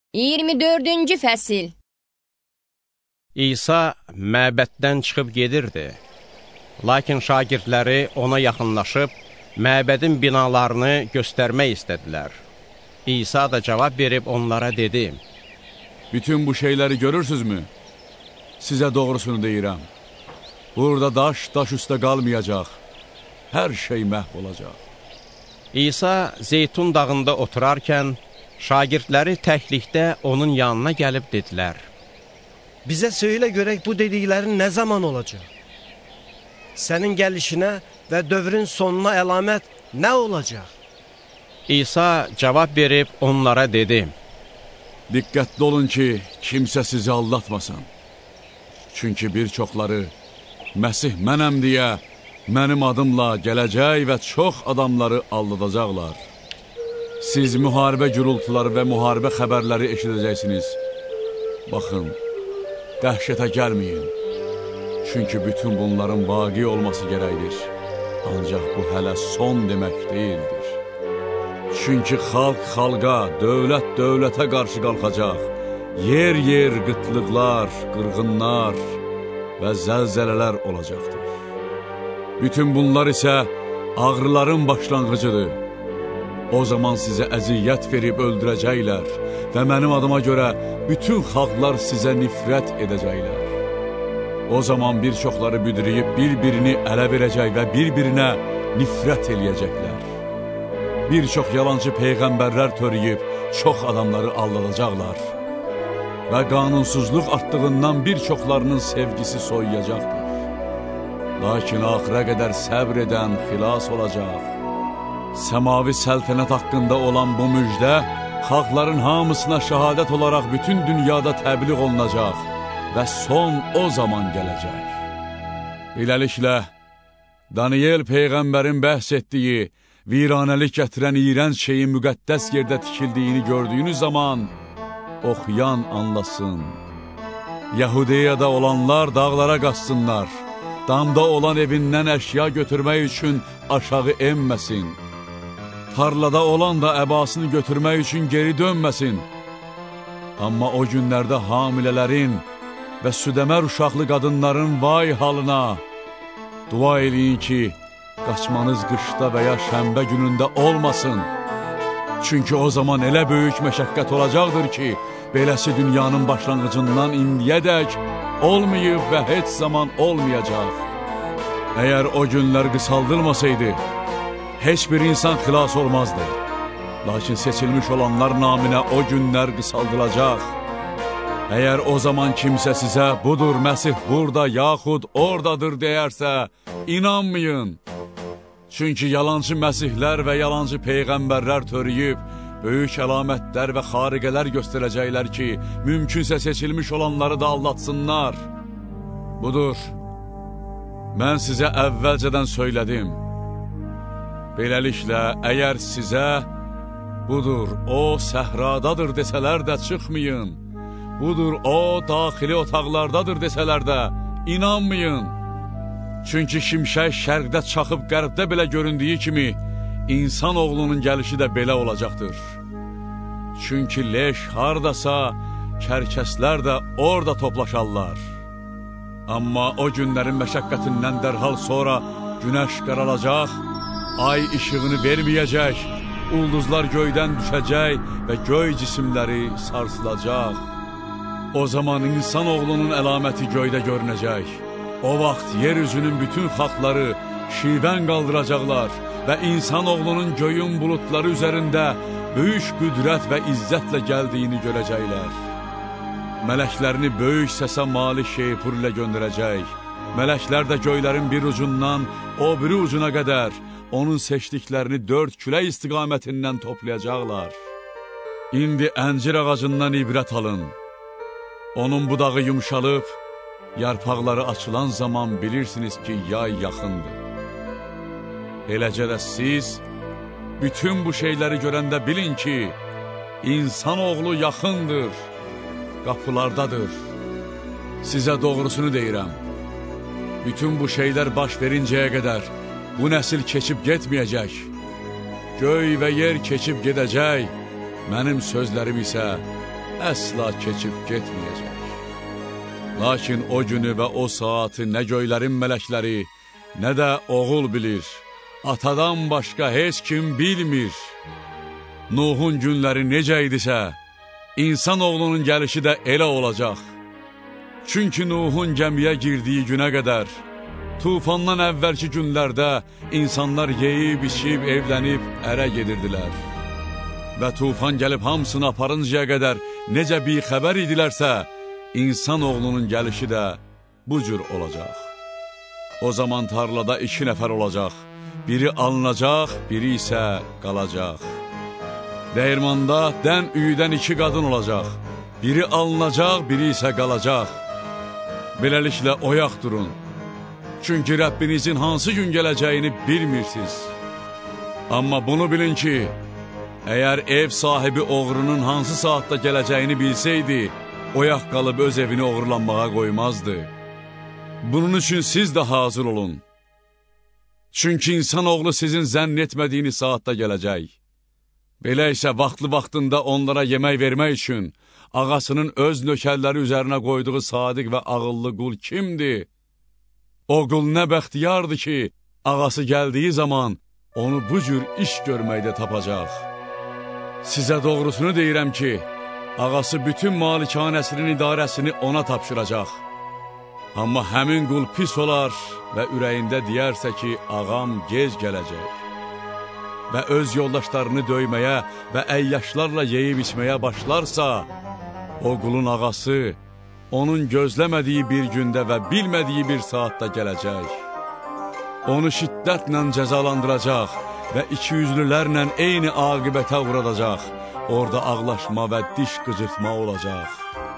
24-cü fəsil. İsa məbəddən çıxıb gedirdi. Lakin şagirdləri ona yaxınlaşıb, məbədin binalarını göstərmək istədilər. İsa da cavab verib onlara dedi: Bütün bu şeyləri görürsünüzmü? Sizə doğrusunu deyirəm. Burada daş üstə qalmayacaq. Hər şey məhv olacaq. İsa Zeytun dağında oturarkən, şagirdləri təklikdə onun yanına gəlib dedilər: Bizə söylə görək bu dediklərin nə zaman olacaq? Sənin gəlişinə və dövrün sonuna əlamət nə olacaq? İsa cavab verib onlara dedi: Diqqətli olun ki, kimsə sizi aldatmasın. Çünki bir çoxları, Məsih mənəm deyə, mənim adımla gələcək və çox adamları aldadacaqlar. Siz müharibə gürültuları və müharibə xəbərləri eşidəcəksiniz. Baxın, dəhşətə gəlməyin. Çünki bütün bunların vaqe olması gərəkdir. Ancaq bu hələ son demək deyildir. Çünki xalq xalqa, dövlət dövlətə qarşı qalxacaq. Yer qıtlıqlar, qırğınlar və zəlzələlər olacaqdır. Bütün bunlar isə ağrıların başlanğıcıdır. O zaman sizə əziyyət verib öldürəcəklər və mənim adıma görə bütün xalqlar sizə nifrət edəcəklər. O zaman bir çoxları büdrüyüb bir-birini ələ verəcək və bir-birinə nifrət eləyəcəklər. Bir çox yalancı peyğəmbərlər törəyib çox adamları aldadacaqlar və qanunsuzluq artdığından bir çoxlarının sevgisi soyuyacaqdır. Lakin axıra qədər səbr edən xilas olacaq. Səmavi səltənət haqqında olan bu müjdə xalqların hamısına şəhadət olaraq bütün dünyada təbliğ olunacaq və son o zaman gələcək. Beləliklə, Daniel peyğəmbərin bəhs etdiyi, viranəlik gətirən iyrənc şeyin müqəddəs yerdə tikildiyini gördüyünüz zaman oxuyan anlasın. Yəhudiyada olanlar dağlara qaçsınlar, damda olan evindən əşya götürmək üçün aşağı enməsin. Tarlada olan da əbasını götürmək üçün geri dönməsin. Amma o günlərdə hamilələrin və südəmər uşaqlı qadınların vay halına dua eləyin ki, qaçmanız qışda və ya şənbə günündə olmasın. Çünki o zaman elə böyük məşəqqət olacaqdır ki, beləsi dünyanın başlanğıcından indiyədək olmayıb və heç zaman olmayacaq. Əgər o günlər qısaldılmasaydı, heç bir insan xilas olmazdı. Lakin seçilmiş olanlar naminə o günlər qısaldılacaq. Əgər o zaman kimsə sizə budur Məsih burada yaxud oradadır deyərsə, inanmayın. Çünki yalancı məsihlər və yalancı peyğəmbərlər törəyib, böyük əlamətlər və xariqələr göstərəcəklər ki, mümkünsə seçilmiş olanları da aldatsınlar. Budur, mən sizə əvvəlcədən söylədim. Beləliklə, əgər sizə, budur, o səhradadır desələr də çıxmayın. Budur, o daxili otaqlardadır desələr də inanmayın. Çünki şimşək şərqdə çaxıb qərbdə belə göründüyü kimi, insan oğlunun gəlişi də belə olacaqdır. Çünki leş hardasa, kərkəslər də orada toplaşarlar. Amma o günlərin məşəqqətindən dərhal sonra günəş qaralacaq, ay işığını verməyəcək, ulduzlar göydən düşəcək və göy cisimləri sarsılacaq. O zaman insan oğlunun əlaməti göydə görünəcək. O vaxt yeryüzünün bütün xalqları şivən qaldıracaqlar və insan oğlunun göyün bulutları üzərində böyük qüdrət və izzətlə gəldiyini görəcəklər. Mələklərini böyük səsə malik şeypur ilə göndərəcək. Mələklər də göylərin bir ucundan o biri ucuna qədər onun seçdiklərini dörd külək istiqamətindən toplayacaqlar. İndi əncir ağacından ibrət alın. Onun budağı yumşalıb, yarpaqları açılan zaman bilirsiniz ki, yay yaxındır. Eləcə də siz bütün bu şeyləri görəndə bilin ki, insan oğlu yaxındır, qapılardadır. Sizə doğrusunu deyirəm. Bütün bu şeylər baş verincəyə qədər bu nəsil keçib getməyəcək. Göy və yer keçib gedəcək, mənim sözlərim isə əsla keçib getməyəcək. Lakin o günü və o saatı nə göylərin mələkləri, nə də oğul bilir. Atadan başqa heç kim bilmir. Nuhun günləri necə idisə, insan oğlunun gəlişi də elə olacaq. Çünki Nuhun gəmiyə girdiyi günə qədər, tufandan əvvəlki günlərdə insanlar yeyib, içib, evlənib, ərə gedirdilər. Və tufan gəlib hamısını aparıncaya qədər necə bir xəbər idilərsə, İnsan oğlunun gəlişi də bu cür olacaq. O zaman tarlada 2 nəfər olacaq, biri alınacaq, biri isə qalacaq. Dəyirmanda dən üyüdən 2 qadın olacaq, biri alınacaq, biri isə qalacaq. Beləliklə oyaq durun, çünki Rəbbinizin hansı gün gələcəyini bilmirsiniz. Amma bunu bilin ki, əgər ev sahibi oğrunun hansı saatda gələcəyini bilsəydi, oyaq qalıb öz evini oğurlanmağa qoymazdı. Bunun üçün siz də hazır olun. Çünki insan oğlu sizin zənn etmədiyiniz saatda gələcək. Belə isə vaxtında onlara yemək vermək üçün ağasının öz nökərləri üzərinə qoyduğu sadiq və ağıllı qul kimdir? O qul nə bəxtiyardır ki, ağası gəldiyi zaman onu bu cür iş görməkdə tapacaq. Sizə doğrusunu deyirəm ki, ağası bütün malikanəsinin idarəsini ona tapşıracaq. Amma həmin qul pis olar və ürəyində deyərsə ki, ağam gec gələcək. Və öz yoldaşlarını döyməyə və əyyaşlarla yeyib içməyə başlarsa, o qulun ağası onun gözləmədiyi bir gündə və bilmədiyi bir saatda gələcək. Onu şiddətlə cəzalandıracaq və ikiyüzlülərlə eyni aqibətə uğradacaq. Orada ağlaşma və diş qıcırtma olacaq.